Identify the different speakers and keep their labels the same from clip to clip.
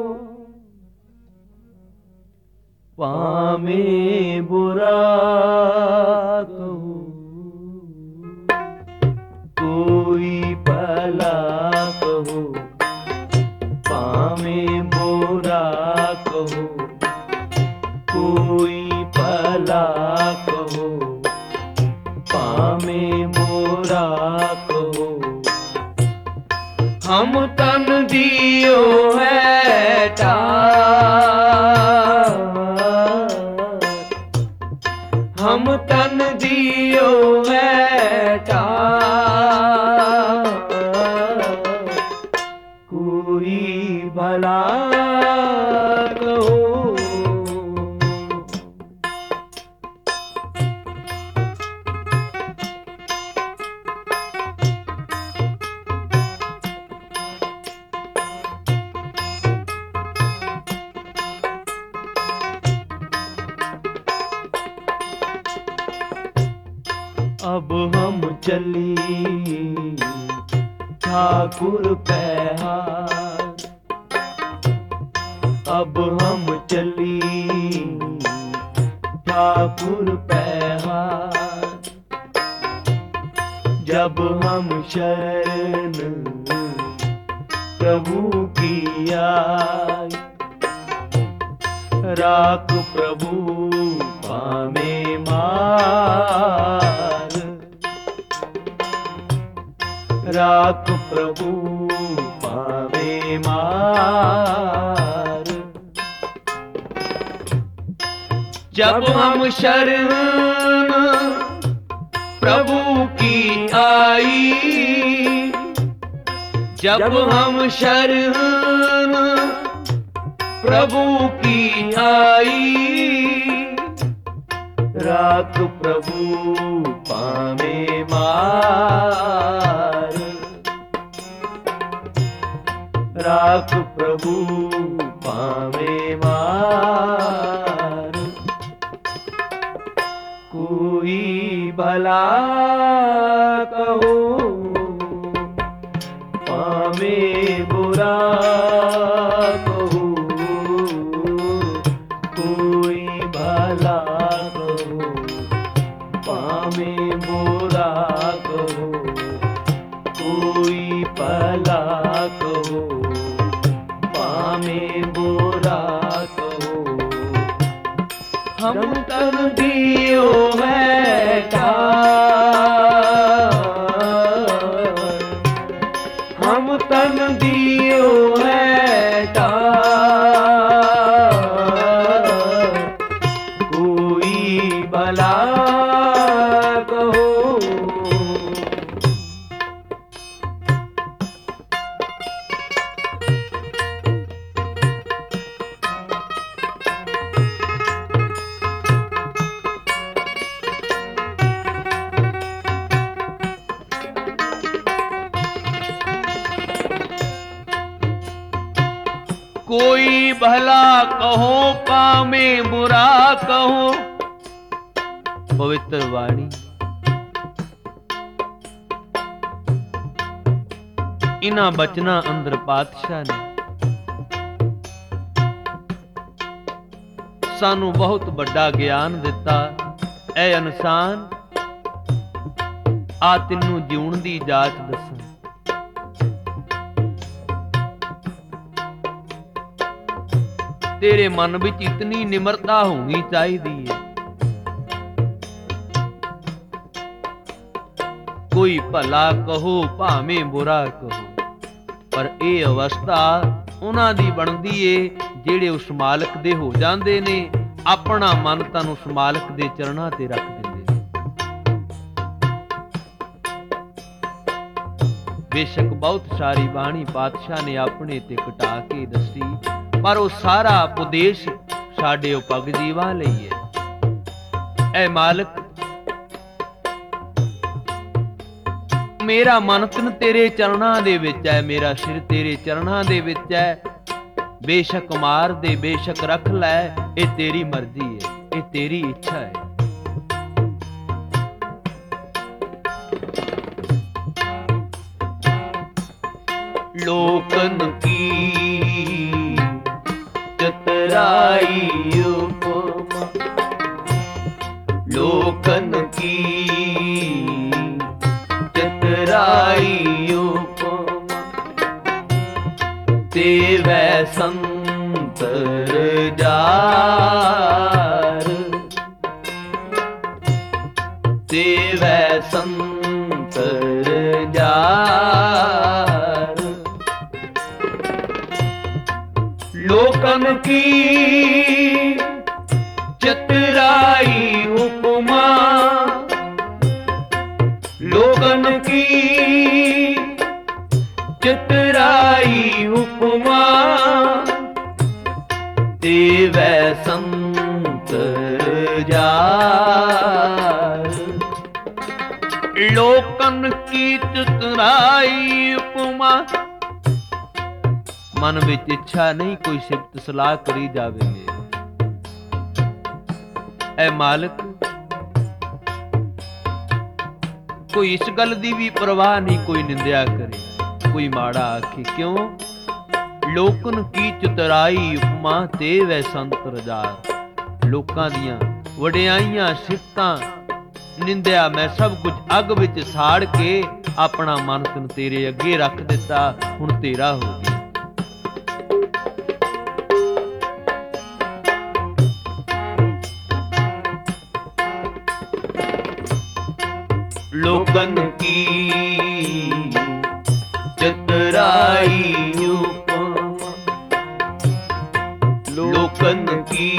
Speaker 1: पामे बुरा कहो, कोई भला कहो, पामे बुरा कहो, कोई भला कहो, पामे बुरा कहो। हम तन दियो है ठार, हम तन दियो है ठार, कोई भला कहो। अब हम चली ठाकुर पैहार, अब हम चली ठाकुर पैहार। जब हम शरण प्रभु की आई, राख प्रभु पामे मार, राख प्रभु पावे मार। जब हम शरण प्रभु की आई, जब हम शरण प्रभु की आई, राख प्रभु पावे मार, राख प्रभु पावे मार। कोई भला कहो, पावे बुरा कहो, कोई भला कहो, पावे बुरा कहो, कोई भला कहो, पावे बुरा कहो। हम तन दियो है ठार, हम तन दियो है ठार, कोई भला कहो। कोई भला कहो, पामे बुरा कहो। पवित्र वाणी इन्हां बचना अंदर पातशाह ने सानू बहुत बड़ा ज्ञान दिता। ऐ इंसान आ तेनू जीवन दी जाच दसां। तेरे मन विच इतनी निमरता होनी चाहिए है। कोई भला कहो भावें बुरा कहो, पर यह अवस्था उन्हां दी बनदी है जेड़े उस मालक दे हो जांदे ने, अपना मन तन उस मालक दे चरणां ते रख दिंदे ने। बेशक बहुत सारी बाणी पातशाह ने अपने ते कटा के दसी, पर वो सारा उपदेश साडे पग जीवां लई है। ऐ मालक मेरा मन तन तेरे चरणां दे विच है, मेरा सिर तेरे चरणां दे विच है। बेशक मार दे, बेशक रख लै, ये तेरी मर्जी है, ये तेरी इच्छा है। लोकन की
Speaker 2: चितराई उपमा, लोकन की चितराई उपमा, तेवै संतर जार, तेवै संतर जार। लोकन की चितराई उपमा, लोकन की चितराई उपमा, तेवै संतर जार।
Speaker 1: लोकन की चितराई उपमा, मन विच इच्छा नहीं कोई सिफत सलाह करी जावेंगे। ऐ मालिक, कोई इस गल दी भी परवाह नहीं, कोई निंदिया करे, कोई माड़ा आखे। क्यों? लोकन की चितराई उपमा, तेवै संतर जार। लोकां दियां वडियाइयां सिफतां निंदिया मैं सब कुछ अग विच साड़ के अपना मन तैनूं तेरे अगे रख दिता, हुण तेरा हो गया।
Speaker 2: लोकन की चितराई उपमा, लोकन की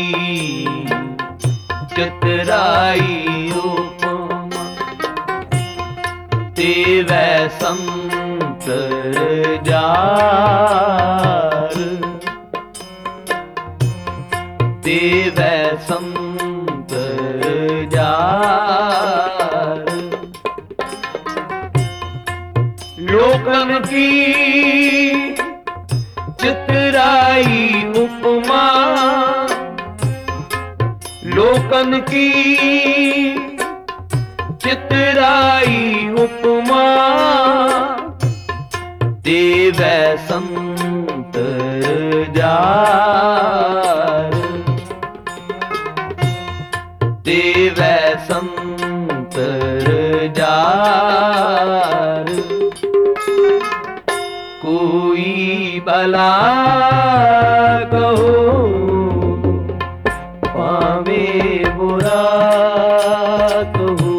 Speaker 2: चितराई उपमा, तेवै संतर जार, तेवै संतर जार। लोकन की चितराई उपमा, लोकन की चितराई उपमा, तेवै संतर जार, तेवै संतर जार। कोई भला कहो पावे बुरा कहो,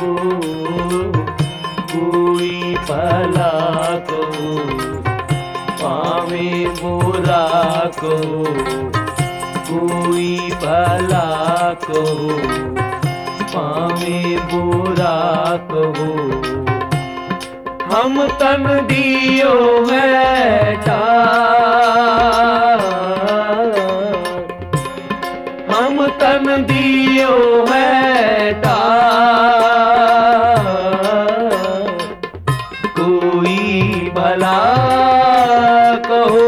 Speaker 2: कोई भला कहो पावे बुरा कहो, कोई भला कहो पावे बुरा कहो। हम तन दियो है ठार, हम तन दियो है ठार, कोई भला कहो।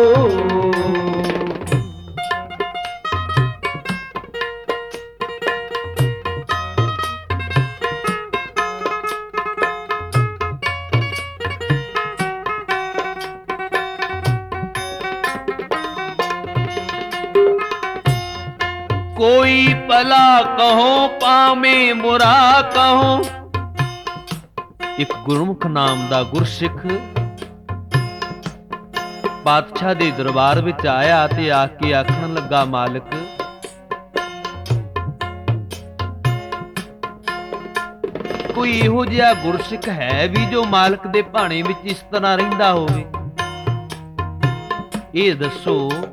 Speaker 1: कोई भला कहो पावे बुरा कहो। एक गुरमुख नाम दा गुरसिख पातशाह दे दरबार विच आया ते आके आखण लगा, मालिक कोई इहो जिहा गुरसिख है भी जो मालिक दे भाणे विच इस तरह रहिंदा होवे? ਇਹ दसो।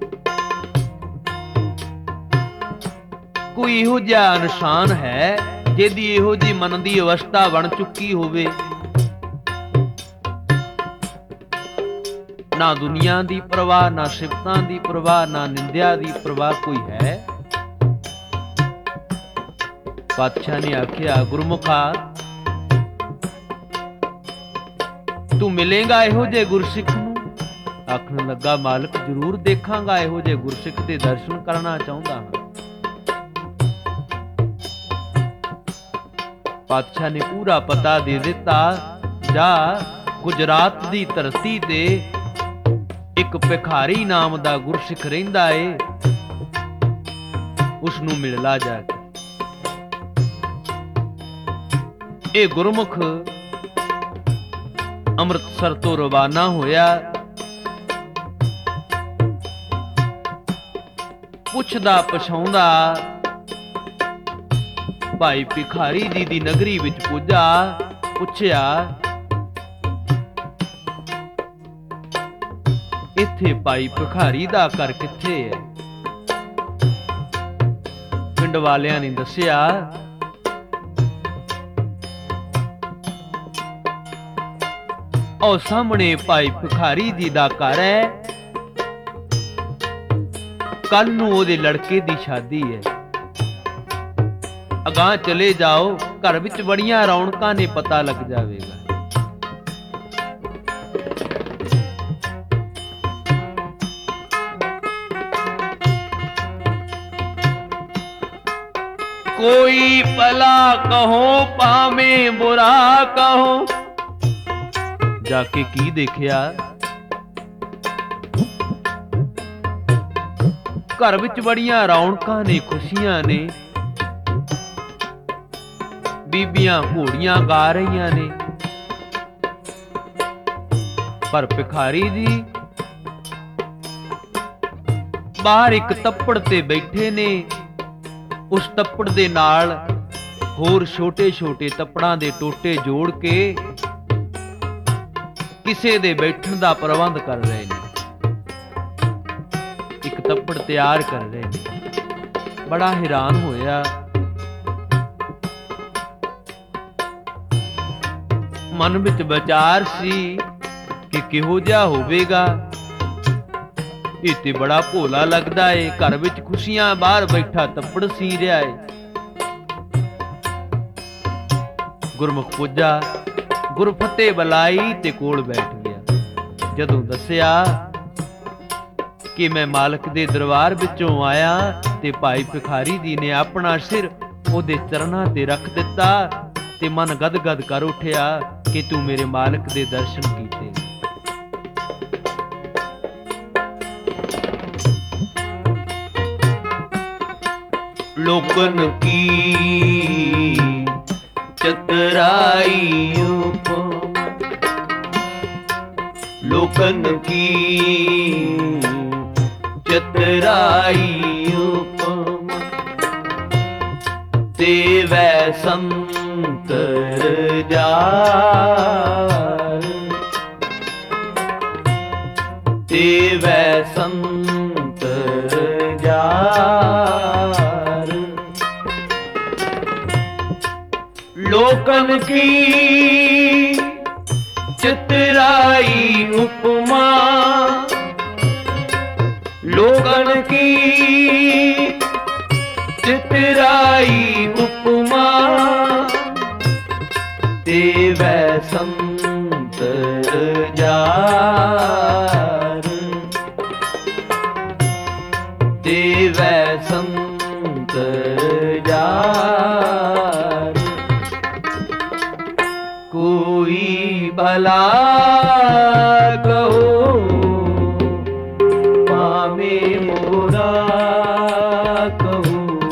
Speaker 1: कोई इहो जिहा इनसान है जिहदी इहो जी मन की अवस्था बन चुकी होवे, ना दुनिया की परवाह, ना सिफतां की परवाह, ना निंदिया की परवाह कोई है? पातशाह ने आखिया, गुरमुखा तू मिलेगा इहो जे गुरसिख नूं? आखण लगा, मालिक जरूर देखांगा, इहो जे गुरसिख दे दर्शन करना चाहुंदा हां। पातशाह ने पूरा पता दे दिता, जा गुजरात दी धरती ते एक भिखारी नाम दा गुरसिख रहिंदा है, ਉਸ ਨੂੰ ਮਿਲ ਲਾ ਜਾ ਕੇ। ਇਹ ਗੁਰਮੁਖ ਅੰਮ੍ਰਿਤਸਰ ਤੋਂ ਰਵਾਨਾ ਹੋਇਆ। ਪੁੱਛਦਾ ਪਛਾਉਂਦਾ ਭਾਈ ਭਿਖਾਰੀ ਜੀ ਦੀ ਨਗਰੀ ਵਿੱਚ ਪੁੱਜਾ। ਪੁੱਛਿਆ, ਇੱਥੇ ਭਾਈ ਭਿਖਾਰੀ ਦਾ ਘਰ ਕਿੱਥੇ ਹੈ? ਪਿੰਡ ਵਾਲਿਆਂ ਨੇ ਦੱਸਿਆ, ਉਹ ਸਾਹਮਣੇ ਭਾਈ ਭਿਖਾਰੀ ਜੀ ਦਾ ਘਰ ਹੈ। ਕੱਲ ਨੂੰ ਉਹਦੇ ਲੜਕੇ ਦੀ ਸ਼ਾਦੀ ਹੈ। ਅਗਾਂਹ ਚਲੇ ਜਾਓ, ਘਰ ਵਿੱਚ ਬੜੀਆਂ ਰੌਣਕਾਂ ਨੇ, ਪਤਾ ਲੱਗ ਜਾਵੇਗਾ। ਕੋਈ ਭਲਾ ਕਹੋ ਭਾਵੇਂ ਬੁਰਾ ਕਹੋ। ਜਾ ਕੇ ਕੀ ਦੇਖਿਆ? ਘਰ ਵਿੱਚ ਬੜੀਆਂ ਰੌਣਕਾਂ ਨੇ, ਖੁਸ਼ੀਆਂ ਨੇ। ਬੀਬੀਆਂ ਘੋੜੀਆਂ ਗਾ ਰਹੀਆਂ ਨੇ। ਪਰ ਭਿਖਾਰੀ ਜੀ ਬਾਹਰ ਇੱਕ ਤੱਪੜ ਤੇ ਬੈਠੇ ਨੇ। ਉਸ ਤੱਪੜ ਦੇ ਨਾਲ ਹੋਰ ਛੋਟੇ-ਛੋਟੇ ਤੱਪੜਾਂ ਦੇ ਟੋਟੇ ਜੋੜ ਕੇ ਕਿਸੇ ਦੇ ਬੈਠਣ ਦਾ ਪ੍ਰਬੰਧ ਕਰ ਰਹੇ ਨੇ। ਇੱਕ ਤੱਪੜ ਤਿਆਰ ਕਰ ਰਹੇ ਨੇ। ਬੜਾ ਹੈਰਾਨ ਹੋਇਆ। ਮਨ ਵਿੱਚ ਵਿਚਾਰ ਸੀ ਕਿ ਕਿਹੋ ਜਿਹਾ ਹੋਵੇਗਾ। ਇਹ ਤੇ ਬੜਾ ਭੋਲਾ ਲੱਗਦਾ ਏ। ਘਰ ਵਿੱਚ ਖੁਸ਼ੀਆਂ, ਬਾਹਰ ਬੈਠਾ ਤੱਪੜ ਸੀ ਰਿਹਾ ਏ। ਗੁਰਮੁਖ ਪੁੱਜਾ, ਗੁਰਫਤਿਹ ਬੁਲਾਈ ਤੇ ਕੋਲ ਬੈਠ ਗਿਆ। ਜਦੋਂ ਦੱਸਿਆ ਕਿ ਮੈਂ ਮਾਲਕ ਦੇ ਦਰਬਾਰ ਵਿੱਚੋਂ ਆਇਆ ਤੇ ਭਾਈ ਭਿਖਾਰੀ ਜੀ ਨੇ ਆਪਣਾ ਸਿਰ ਉਹਦੇ ਚਰਨਾਂ ਤੇ ਰੱਖ ਦਿੱਤਾ ਤੇ ਮਨ ਗਦ-ਗਦ ਕਰ ਉੱਠਿਆ ਕਿ ਤੂੰ ਮੇਰੇ ਮਾਲਕ ਦੇ ਦਰਸ਼ਨ ਕੀਤੇ। ਲੋਕਨ ਕੀ ਚਤਰਾਈ ਉਪਮਾ, ਲੋਕਨ ਕੀ ਚਤਰਾਈ ਉਪਮਾ, ਦੇਵੈ ਸੰਤਰ ਜਾਰ, ਦੇਵੈ ਸੰਤਰ ਜਾਰ। ਲੋਕਨ ਕੀ ਚਤਰਾਈ ਉਪਮਾ, ਲੋਕਨ ਕੀ ਚਤਰਾਈ ਉਪਮਾ, ਦੇਵੈ ਸੰਤਰ ਜਾਰ, ਦੇਵੈ ਸੰਤਰ ਜਾਰ। ਕੋਈ ਭਲਾ ਕਹੋ ਭਾਵੇਂ ਬੁਰਾ ਕਹੋ,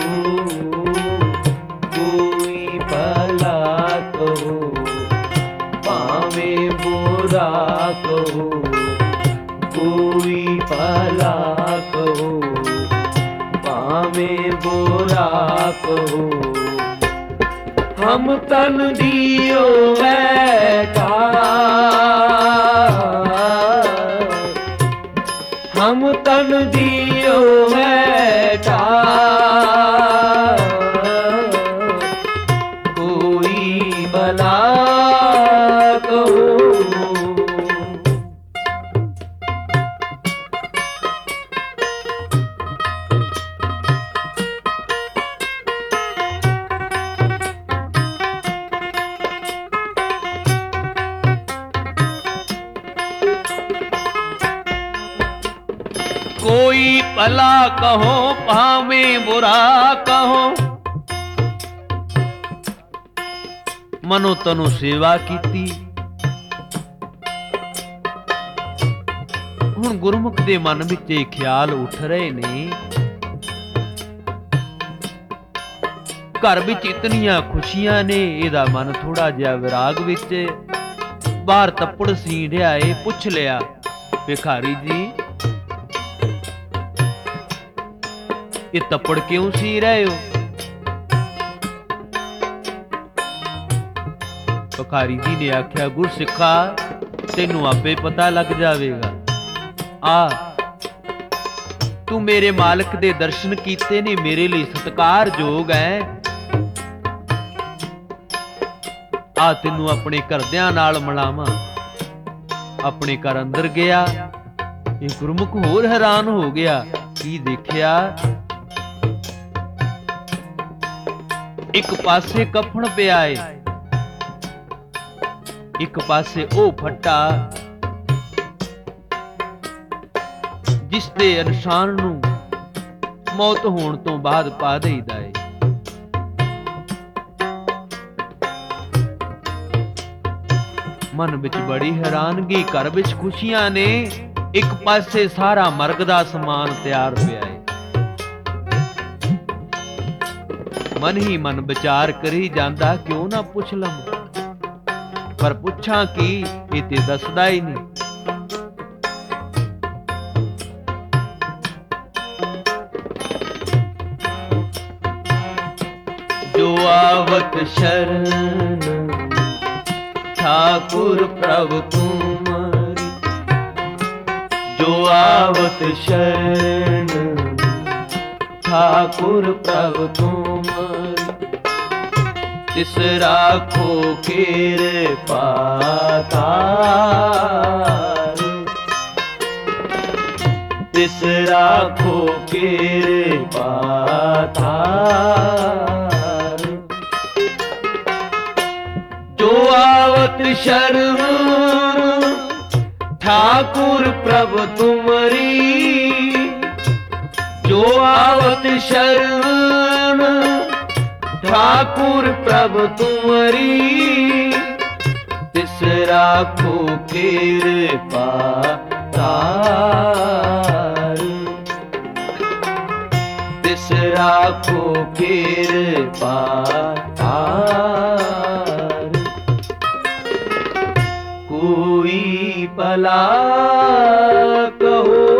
Speaker 1: ਕੋਈ ਭਲਾ ਕਹੋ ਭਾਵੇਂ ਬੁਰਾ ਕਹੋ, ਕੋਈ ਭਲਾ ਕਹੋ ਭਾਵੇਂ ਬੁਰਾ ਕਹੋ। ਹਮ ਤਨ ਦਿਓ ਬੈਠਾ, ਹਮ ਤਨ ਦਿਓ ਬੈਠਾ, ਕੋਈ ਭਲਾ ਕਹੋ। ਕੋਈ ਭਲਾ ਕਹੋ ਭਾਵੇਂ ਬੁਰਾ ਕਹੋ। ਮਨੋ ਤਨੋ ਸੇਵਾ ਕੀਤੀ। ਹੁਣ ਗੁਰਮੁਖ ਦੇ ਮਨ ਵਿੱਚ ਇਹ ਖਿਆਲ ਉੱਠ ਰਹੇ ਨੇ ਘਰ ਵਿੱਚ ਇਤਨੀਆਂ ਖੁਸ਼ੀਆਂ ਨੇ, ਇਹਦਾ ਮਨ ਥੋੜਾ ਜਿਹਾ ਵਿਰਾਗ ਵਿੱਚ ਏ। ਬਾਹਰ ਤੱਪੜ ਸੀ ਰਿਹਾ ਏ। ਪੁੱਛ ਲਿਆ, ਭਿਖਾਰੀ ਜੀ ਇਹ ਤੱਪੜ ਕਿਉਂ ਸੀ ਰਹੇ ਹੋ? ਭਿਖਾਰੀ ਜੀ ਨੇ ਆਖਿਆ, ਗੁਰਸਿੱਖਾ ਤੈਨੂੰ ਆਪੇ ਪਤਾ ਲੱਗ ਜਾਵੇਗਾ। ਆ ਤੂੰ ਮੇਰੇ ਮਾਲਕ ਦੇ ਦਰਸ਼ਨ ਕੀਤੇ ਨੇ, ਮੇਰੇ ਲਈ ਸਤਿਕਾਰਯੋਗ ਹੈ। ਆ ਤੈਨੂੰ ਆਪਣੇ ਘਰਦਿਆਂ ਨਾਲ ਮਿਲਾਵਾਂ। ਆਪਣੇ ਘਰ ਅੰਦਰ ਗਿਆ। ਇਹ ਗੁਰਮੁਖ ਹੋਰ ਹੈਰਾਨ ਹੋ ਗਿਆ। ਕੀ ਦੇਖਿਆ? ਇੱਕ ਪਾਸੇ ਕਫਨ ਪਿਆ ਏ, ਇੱਕ ਪਾਸੇ ਉਹ ਫੱਟਾ ਜਿਸ ਦੇ ਇਨਸਾਨ ਨੂੰ ਮੌਤ ਹੋਣ ਤੋਂ ਬਾਅਦ ਪਾ ਦੇਈਦਾ ਏ। ਮਨ ਵਿੱਚ ਬੜੀ ਹੈਰਾਨਗੀ। ਘਰ ਵਿੱਚ ਖੁਸ਼ੀਆਂ ਨੇ, ਇੱਕ ਪਾਸੇ ਸਾਰਾ ਮਰਗ ਦਾ ਸਮਾਨ ਤਿਆਰ ਪਿਆ ਏ। ਮਨ ਹੀ ਮਨ ਵਿਚਾਰ ਕਰੀ ਜਾਂਦਾ, ਕਿਉਂ ਨਾ ਪੁੱਛ ਲਵਾਂ, ਪਰ ਪੁੱਛਾਂ ਕੀ, ਇਹ ਤੇ ਦੱਸਦਾ ਹੀ ਨਹੀਂ। ਜੋ ਆਵਤ ਸ਼ਰਨ ठाकुर प्रभु तुम्हारी, जो आवत शरण ठाकुर प्रभु तुम्हारी, तिस राखो कृपा तार, तिस राखो कृपा तार। जो आवत शरण ठाकुर प्रभु तुमरी, जो आवत शरण ठाकुर प्रभु तुमरी, तिस राखो कृपा तार, तिस राखो कृपा तार। कोई भला कहो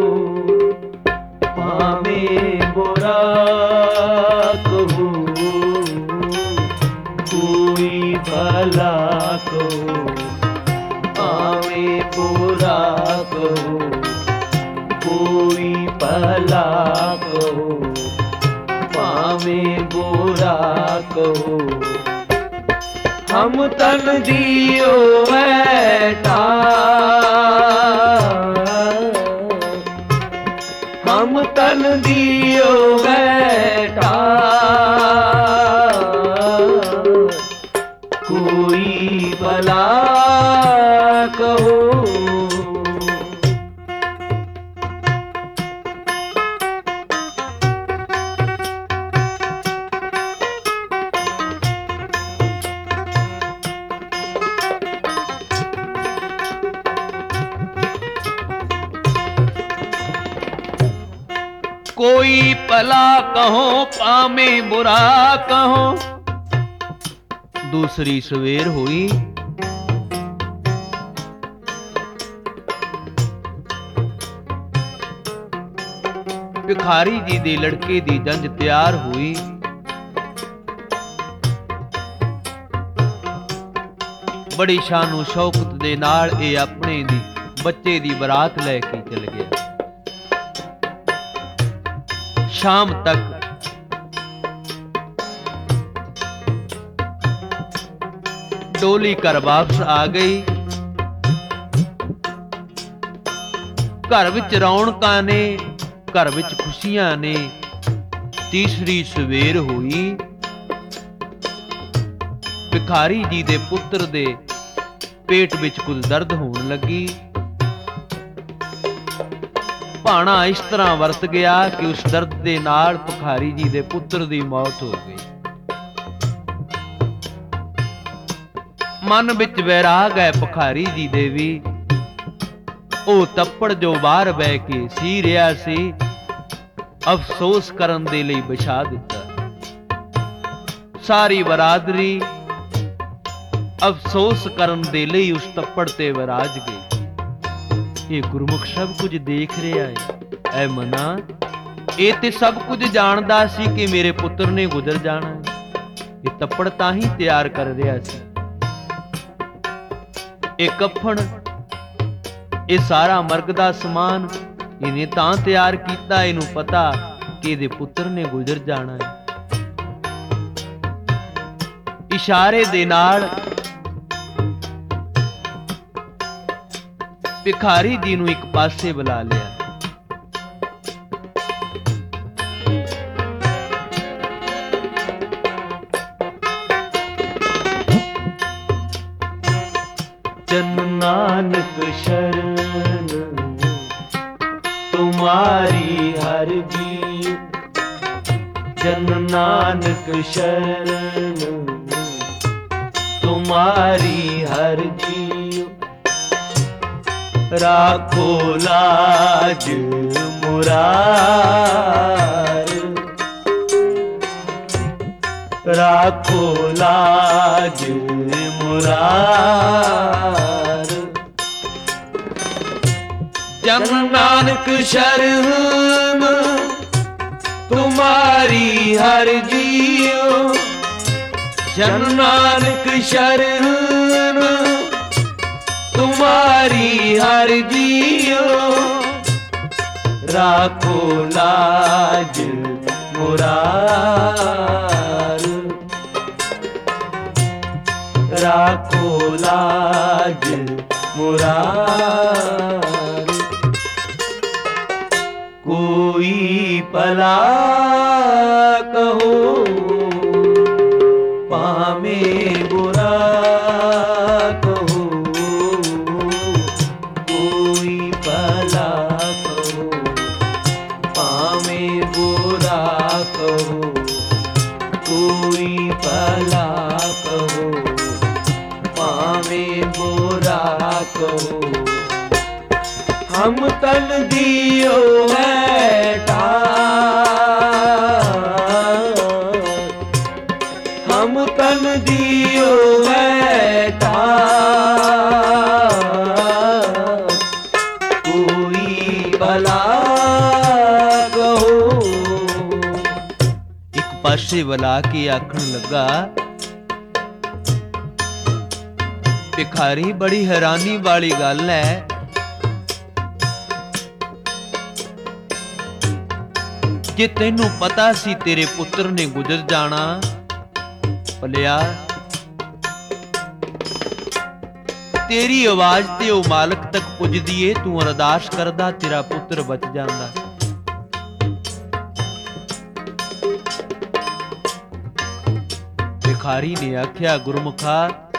Speaker 1: पावे बुरा कहो, कोई भला कहो पावे बुरा कहो, कोई भला कहो पावे बुरा कहो। हम तन दियो बेटा, हम तन दियो बेटा, कोई भला कहो। कोई भला कहो पामे बुरा कहो। दूसरी सवेर हुई। भिखारी जी दे लड़के दी जंज तैयार हुई। बड़ी शानो शौकत दे नाल ए अपने दी बच्चे दी बरात लैके चल गया। शाम तक डोली घर वापस आ गई। घर विच रौनकां ने, घर विच खुशियां ने। तीसरी सवेर हुई। भिखारी जी दे पुत्र दे पेट विच कुछ दर्द होण लगी। भाणा इस तरह वरत गया कि उस दर्द दे नाल भिखारी जी दे पुत्र दी मौत हो गई। मन विच वैराग है भिखारी जी दे भी। ओ तप्पड़ जो बाहर बह के सी रिहा सी, अफसोस करन दे लई बिछा दिता। ਸਾਰੀ ਬਰਾਦਰੀ ਅਫਸੋਸ ਕਰਨ ਦੇ ਲਈ ਉਸ ਤੱਪੜ ਤੇ ਵਿਰਾਜ ਗਈ। ਇਹ ਗੁਰਮੁਖ ਸਭ ਕੁਝ ਦੇਖ ਰਿਹਾ ਹੈ। ਐ ਮਨਾ, ਇਹ ਤੇ ਸਭ ਕੁਝ ਜਾਣਦਾ ਸੀ ਕਿ ਮੇਰੇ ਪੁੱਤਰ ਨੇ ਗੁਜ਼ਰ ਜਾਣਾ ਹੈ। ਇਹ ਤੱਪੜ ਤਾਂ ਹੀ ਤਿਆਰ ਕਰ ਰਿਹਾ ਸੀ। ਇਹ ਕਫਨ, ਇਹ ਸਾਰਾ ਮਰਗ ਦਾ ਸਮਾਨ ਇਹਨੇ ਤਾਂ ਤਿਆਰ ਕੀਤਾ, ਇਹਨੂੰ ਪਤਾ ਕਿ ਇਹਦੇ ਪੁੱਤਰ ਨੇ ਗੁਜ਼ਰ ਜਾਣਾ ਹੈ। ਇਸ਼ਾਰੇ ਦੇ ਨਾਲ ਭਿਖਾਰੀ ਜੀ ਨੂੰ ਇੱਕ ਪਾਸੇ ਬੁਲਾ ਲਿਆ।
Speaker 2: जन नानक शरण तुम्हारी हर जी, जन नानक शरण तुम्हारी हर जी, राखो लाज मुरार, राखो लाज मुरार। जन नानक शरण तुम्हारी हर जियो, जन नानक शरण तुम्हारी हर जियो, राखो लाज मुरार, राखो लाज मुरार। कोई भला कहो पामे बुरा कहो, कोई भला कहो पामे बुरा कहो, कोई भला कहो पामे बुरा कहो। हम तन दियो है ठार, हम तन दियो है ठार, कोई भला कहो।
Speaker 1: ਇੱਕ ਪਾਸੇ ਬੁਲਾ ਕੇ ਆਖਣ ਲੱਗਾ, ਭਿਖਾਰੀ ਬੜੀ ਹੈਰਾਨੀ ਵਾਲੀ ਗੱਲ ਹੈ, ਜੇ ਤੈਨੂੰ ਪਤਾ ਸੀ ਤੇਰੇ ਪੁੱਤਰ ਨੇ ਗੁਜ਼ਰ ਜਾਣਾ, ਭਲਿਆ ਤੇਰੀ ਆਵਾਜ਼ ਤੇ ਉਹ ਮਾਲਕ ਤੱਕ ਪੁੱਜਦੀ ਏ, ਤੂੰ ਅਰਦਾਸ ਕਰਦਾ ਤੇਰਾ ਪੁੱਤਰ ਬਚ ਜਾਂਦਾ। ਭਿਖਾਰੀ ਨੇ ਆਖਿਆ, ਗੁਰਮੁਖਾ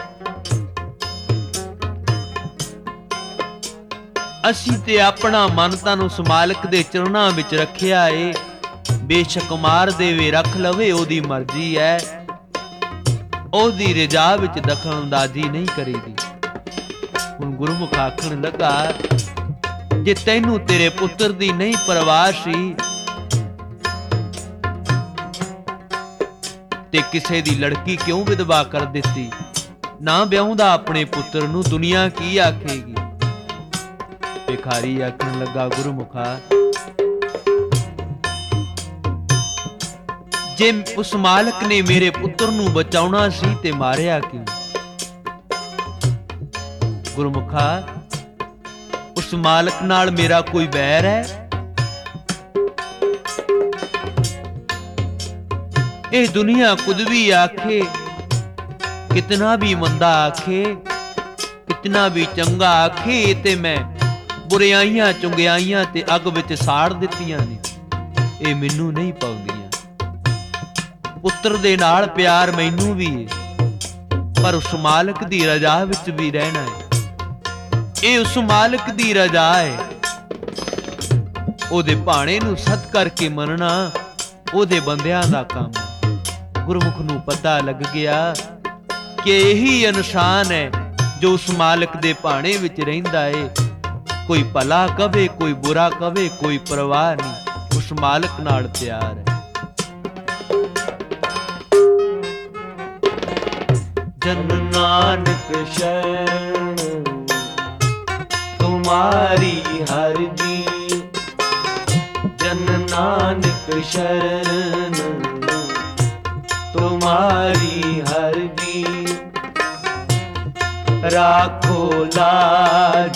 Speaker 1: ਅਸੀਂ ਤੇ ਆਪਣਾ ਮਨ ਤਾਂ ਉਸ ਮਾਲਕ ਦੇ ਚਰਨਾਂ ਵਿੱਚ ਰੱਖਿਆ ਏ, ਬੇਸ਼ੱਕ ਮਾਰ ਦੇਵੇ ਰੱਖ ਲਵੇ ਉਹਦੀ ਮਰਜ਼ੀ ਹੈ, ਉਹਦੀ ਰਜ਼ਾ ਵਿੱਚ ਦਖਲਅੰਦਾਜ਼ੀ ਨਹੀਂ ਕਰੀਦੀ। ਹੁਣ ਗੁਰਮੁਖ ਆਖਣ ਲੱਗਾ, ਜੇ ਤੈਨੂੰ ਤੇਰੇ ਪੁੱਤਰ ਦੀ ਨਹੀਂ ਪਰਵਾਹ ਸੀ ਤੇ ਕਿਸੇ ਦੀ ਲੜਕੀ ਕਿਉਂ ਵਿਧਵਾ ਕਰ ਦਿੱਤੀ, ਨਾ ਵਿਆਹੁੰਦਾ ਆਪਣੇ ਪੁੱਤਰ ਨੂੰ, ਦੁਨੀਆ ਕੀ ਆਖੇਗੀ। ਭਿਖਾਰੀ ਆਖਣ ਲੱਗਾ, ਗੁਰਮੁਖਾ ਜੇ ਉਸ ਮਾਲਕ ਨੇ ਮੇਰੇ ਪੁੱਤਰ ਨੂੰ ਬਚਾਉਣਾ ਸੀ ਤੇ ਮਾਰਿਆ ਕਿਉਂ? ਗੁਰਮੁਖਾ ਉਸ ਮਾਲਕ ਨਾਲ ਮੇਰਾ ਕੋਈ ਬੈਰ ਹੈ? ਇਹ ਦੁਨੀਆ ਕੁਝ ਵੀ ਆਖੇ, ਕਿਤਨਾ ਵੀ ਮੰਦਾ ਆਖੇ, ਕਿਤਨਾ ਵੀ ਚੰਗਾ ਆਖੇ, ਤੇ ਮੈਂ ਬੁਰਿਆਈਆਂ ਚੁੰਗਿਆਈਆਂ ਤੇ ਅੱਗ ਵਿੱਚ ਸਾੜ ਦਿੱਤੀਆਂ ਨੇ, ਇਹ ਮੈਨੂੰ ਨਹੀਂ ਪਾਉਂਦੀਆਂ। ਪੁੱਤਰ ਦੇ ਨਾਲ ਪਿਆਰ ਮੈਨੂੰ ਵੀ ਹੈ, ਪਰ ਉਸ ਮਾਲਕ ਦੀ ਰਜ਼ਾ ਵਿੱਚ ਵੀ ਰਹਿਣਾ ਹੈ। ਇਹ ਉਸ ਮਾਲਕ ਦੀ ਰਜ਼ਾ ਹੈ, ਉਹਦੇ ਭਾਣੇ ਨੂੰ ਸਤ ਕਰਕੇ ਮੰਨਣਾ ਉਹਦੇ ਬੰਦਿਆਂ ਦਾ ਕੰਮ ਹੈ। ਗੁਰਮੁਖ ਨੂੰ ਪਤਾ ਲੱਗ ਗਿਆ ਕਿ ਇਹੀ ਇਨਸਾਨ ਹੈ ਜੋ ਉਸ ਮਾਲਕ ਦੇ ਭਾਣੇ ਵਿੱਚ ਰਹਿੰਦਾ ਏ। ਕੋਈ ਭਲਾ ਕਵੇ, ਕੋਈ ਬੁਰਾ ਕਵੇ, ਕੋਈ ਪਰਵਾਹ ਨਹੀਂ, ਉਸ ਮਾਲਕ ਨਾਲ ਪਿਆਰ ਹੈ।
Speaker 2: जन नानक शरण तुम्हारी हर जी, जन नानक शरण तुम्हारी हर जी, राखो लाज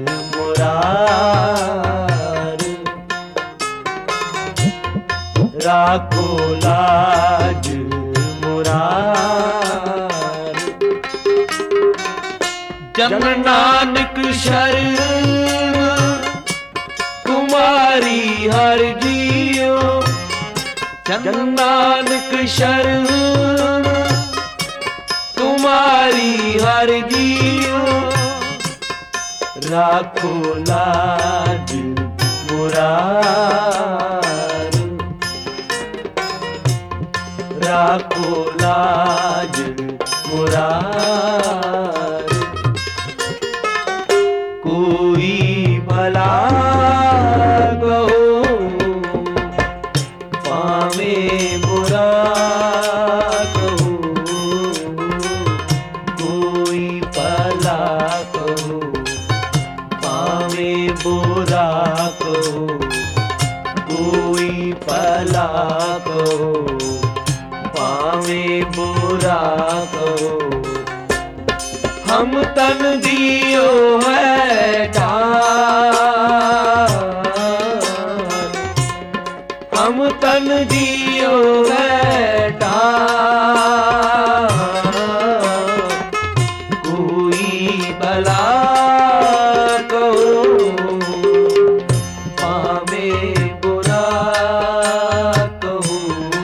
Speaker 2: मुरार, राखो लाज मुरार। जन नानक शरण तुम्हारी हर जियो, जन नानक शरण तुम्हारी हर जियो, राखो लाज मुरार, राखो लाज मुरार। कोई भला कहो पावे बुरा कहो, कोई भला कहो पावे बुरा कहो, कोई भला कहो पावे बुरा कहो। हम तन दियो है दान, हम तन दियो है दान, कोई भला कहो पावे बुरा कहो,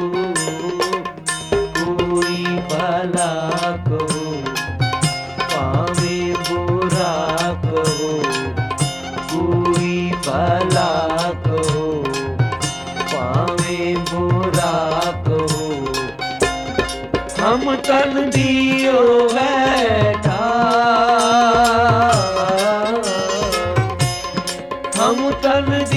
Speaker 2: कोई भला कहो पावे बुरा कहो, कोई भला कहो पावे बुरा कहो। हम तन दियो है दान, हम तन